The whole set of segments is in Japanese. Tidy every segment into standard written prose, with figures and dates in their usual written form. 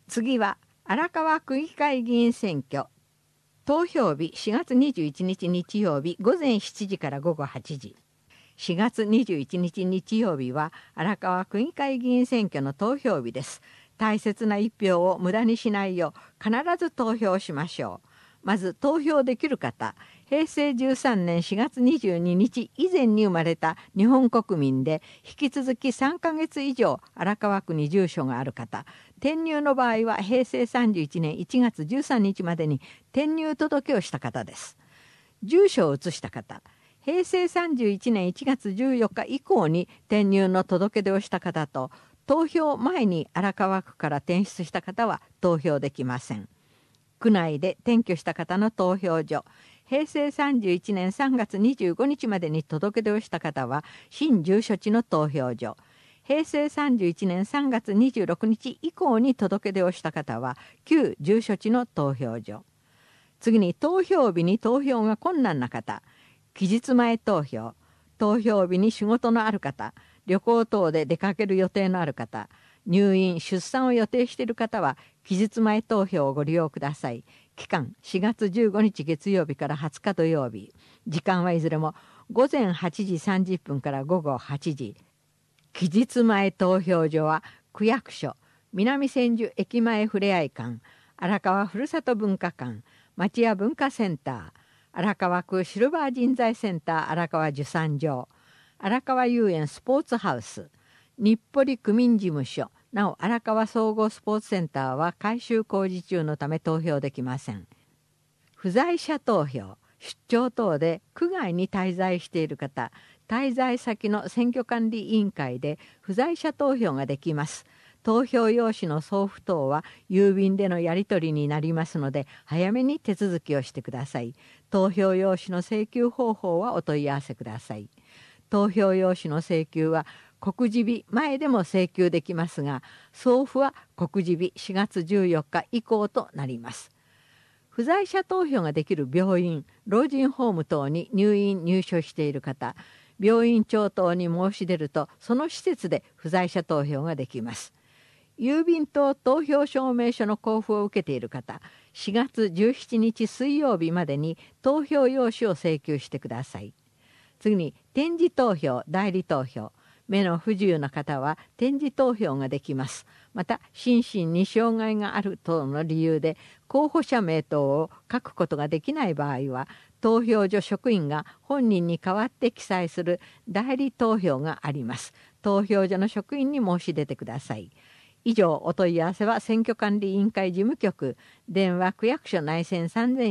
次は荒川区議会議員選挙。投票日4月21日日曜日午前7時から午後8時。4月21日日曜日は荒川区議会議員選挙の投票日です。大切な一票を無駄にしないよう必ず投票しましょう。まず投票できる方、平成13年4月22日以前に生まれた日本国民で引き続き3ヶ月以上荒川区に住所がある方、転入の場合は平成31年1月13日までに転入届をした方です。住所を移した方、平成31年1月14日以降に転入の届け出をした方と、投票前に荒川区から転出した方は投票できません。区内で転居した方の投票所、平成31年3月25日までに届け出をした方は新住所地の投票所、平成31年3月26日以降に届け出をした方は旧住所地の投票所。次に投票日に投票が困難な方、期日前投票、投票日に仕事のある方、旅行等で出かける予定のある方、入院・出産を予定している方は期日前投票をご利用ください。期間4月15日月曜日から20日土曜日。時間はいずれも午前8時30分から午後8時。期日前投票所は区役所、南千住駅前ふれあい館、荒川ふるさと文化館、町屋文化センター、荒川区シルバー人材センター荒川受産場、荒川遊園スポーツハウス、日暮里区民事務所、なお荒川総合スポーツセンターは改修工事中のため投票できません。不在者投票、出張等で区外に滞在している方、滞在先の選挙管理委員会で不在者投票ができます。投票用紙の送付等は郵便でのやり取りになりますので早めに手続きをしてください。投票用紙の請求方法はお問い合わせください。投票用紙の請求は告示日前でも請求できますが、送付は告示日4月14日以降となります。不在者投票ができる病院、老人ホーム等に入院・入所している方、病院長等に申し出るとその施設で不在者投票ができます。郵便等投票証明書の交付を受けている方、4月17日水曜日までに投票用紙を請求してください。次に点字投票、代理投票。目の不自由な方は点字投票ができます。また心身に障害がある等の理由で候補者名等を書くことができない場合は、投票所職員が本人に代わって記載する代理投票があります。投票所の職員に申し出てください。以上、お問い合わせは選挙管理委員会事務局、電話区役所内線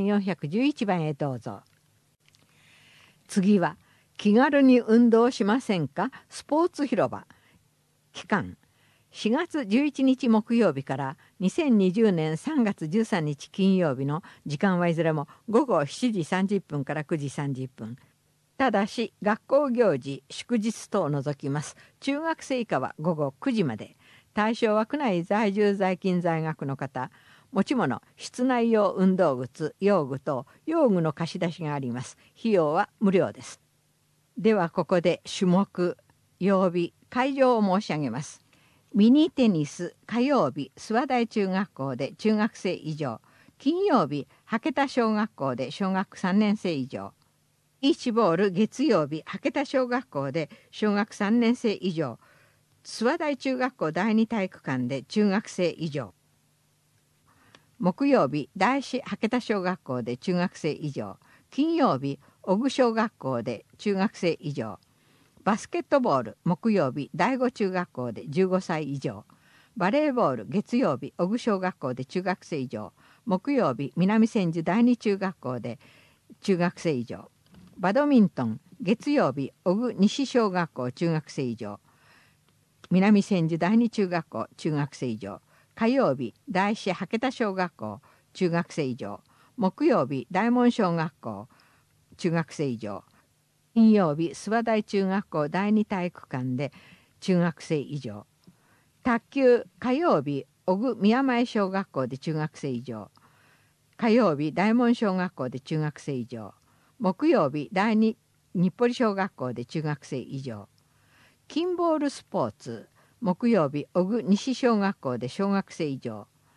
3411番へどうぞ。次は気軽に運動しませんか、スポーツ広場。期間4月11日木曜日から2020年3月13日金曜日の時間はいずれも午後7時30分から9時30分。ただし学校行事、祝日等を除きます。中学生以下は午後9時まで。対象は区内在住在勤在学の方、持ち物、室内用運動靴、用具等、用具の貸し出しがあります。費用は無料です。ではここで種目、曜日、会場を申し上げます。ミニテニス、火曜日、諏訪台中学校で中学生以上。金曜日、羽田小学校で小学3年生以上。ビーチボール、月曜日、羽田小学校で小学3年生以上。諏訪台中学校第二体育館で中学生以上。木曜日、大師羽田小学校で中学生以上。金曜日、小具小学校で中学生以上。バスケットボール、木曜日、第五中学校で15歳以上。バレーボール、月曜日、小具小学校で中学生以上。木曜日、南千住第二中学校で中学生以上。バドミントン、月曜日、小具西小学校中学生以上。南千住第二中学校中学生以上。火曜日、大師羽田小学校中学生以上。木曜日、大門小学校中学生以上。金曜日、諏訪台中学校第二体育館で中学生以上。卓球、火曜日、小具宮前小学校で中学生以上。火曜日、大門小学校で中学生以上。木曜日、第二日暮里小学校で中学生以上。キンボールスポーツ、木曜日、小具西小学校で小学生以上。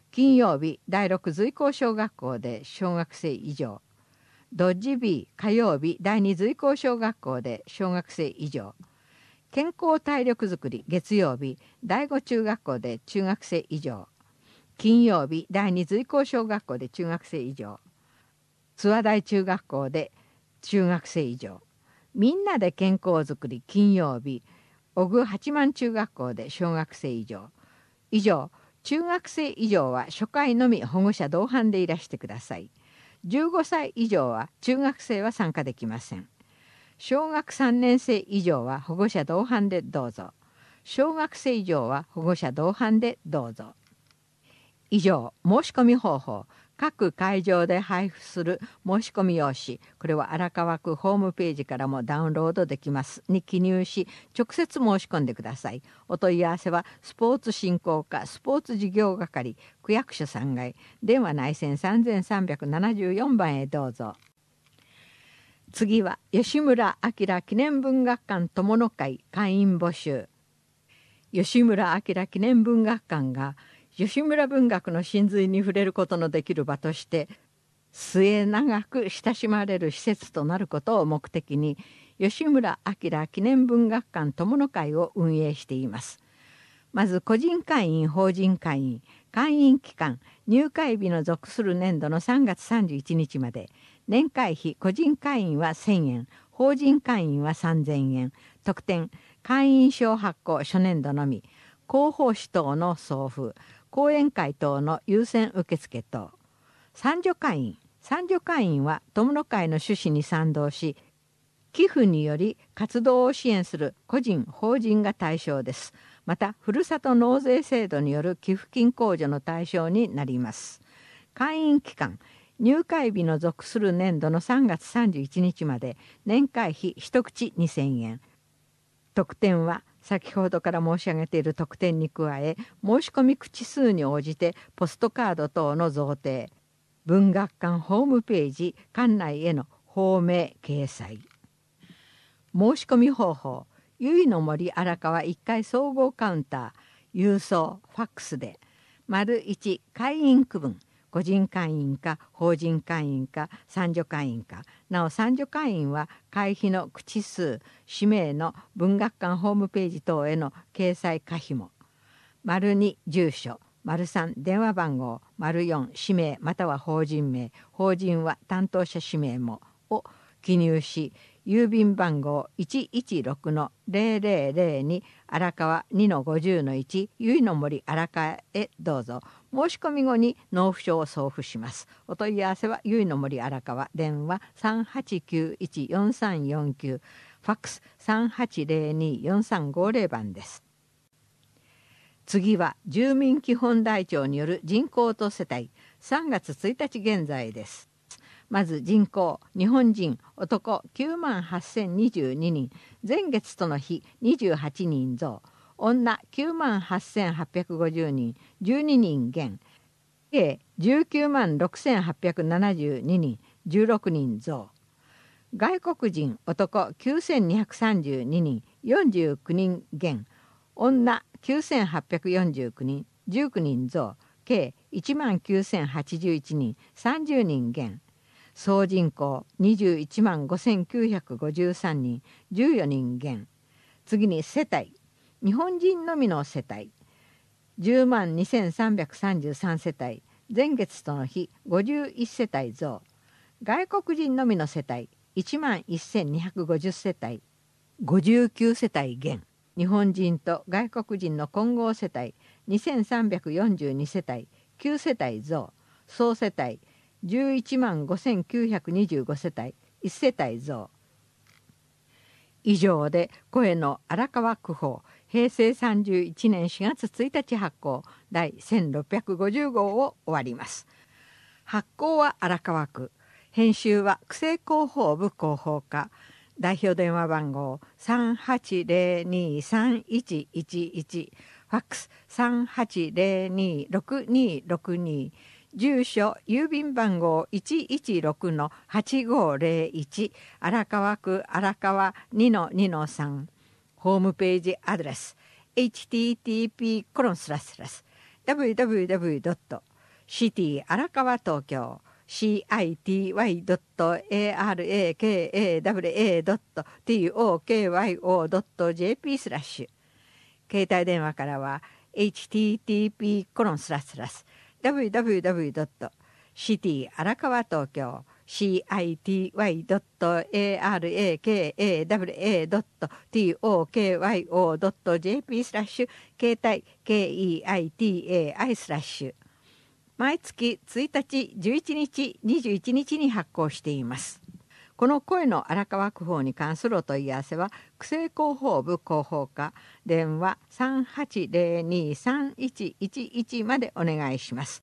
金曜日第6随行小学校で小学生以上。ドッジビー火曜日第2随行小学校で小学生以上。健康体力づくり月曜日第5中学校で中学生以上。金曜日第2随行小学校で中学生以上。諏訪台中学校で中学生以上。みんなで健康づくり金曜日小久八幡中学校で小学生以上。以上、中学生以上は初回のみ保護者同伴でいらしてください。15歳以上は中学生は参加できません。小学3年生以上は保護者同伴でどうぞ。小学生以上は保護者同伴でどうぞ。以上、申し込み方法。各会場で配布する申し込み用紙、これは荒川区ホームページからもダウンロードできますに記入し、直接申し込んでください。お問い合わせはスポーツ振興課スポーツ事業係区役所3階電話内線3374番へどうぞ。次は吉村明記念文学館友の会会員募集。吉村明記念文学館が吉村文学の真髄に触れることのできる場として末永く親しまれる施設となることを目的に吉村明記念文学館友の会を運営しています。まず個人会員法人会員会員期間入会日の属する年度の3月31日まで年会費個人会員は1000円法人会員は3000円特典会員証発行初年度のみ広報誌等の送付講演会等の優先受付等。参助会員は友の会の趣旨に賛同し寄付により活動を支援する個人法人が対象です。またふるさと納税制度による寄付金控除の対象になります。会員期間入会日の属する年度の3月31日まで年会費一口2000円特典は先ほどから申し上げている特典に加え申し込み口数に応じてポストカード等の贈呈文学館ホームページ館内への放名掲載。申し込み方法由比の森荒川1階総合カウンター郵送ファックスで ① 会員区分個人会員か法人会員か参助会員かなお参助会員は会費の口数氏名の文学館ホームページ等への掲載可否も ② 住所 ③ 電話番号 �4 氏名または法人名法人は担当者氏名もを記入し郵便番号 116-0002 荒川 2-50-1 由比の森荒川へどうぞ。申し込み後に納付書を送付します。お問い合わせは由比の森荒川電話 3891-4349 ファックス 3802-4350 番です。次は住民基本台帳による人口と世帯3月1日現在です。まず人口日本人男98,022人前月との比28人増女98,850人12人減計196,872人16人増外国人男9,232人49人減女9,849人19人増計19,081人30人減総人口21万5,953人14人減。次に世帯日本人のみの世帯10万2,333世帯前月との比51世帯増外国人のみの世帯1万1,250世帯59世帯減日本人と外国人の混合世帯2,342世帯9世帯増総世帯11万5,925世帯1世帯増。以上で声の荒川区報平成31年4月1日発行第1650号を終わります。発行は荒川区編集は区政広報部広報課代表電話番号 3802-3111 ファックス 3802-6262住所郵便番号 116-8501 荒川区荒川 2-2-3 ホームページアドレス http://www. シティ荒川東京city.arakawa.tokyo.jp/携帯電話からは http://www.city 荒川東京city.arakawa.tokyo.jp/ 携帯 KEITAI/ 毎月1日、11日、21日に発行しています。この声の荒川区報に関するお問い合わせは区政広報部広報課電話 3802-3111 までお願いします。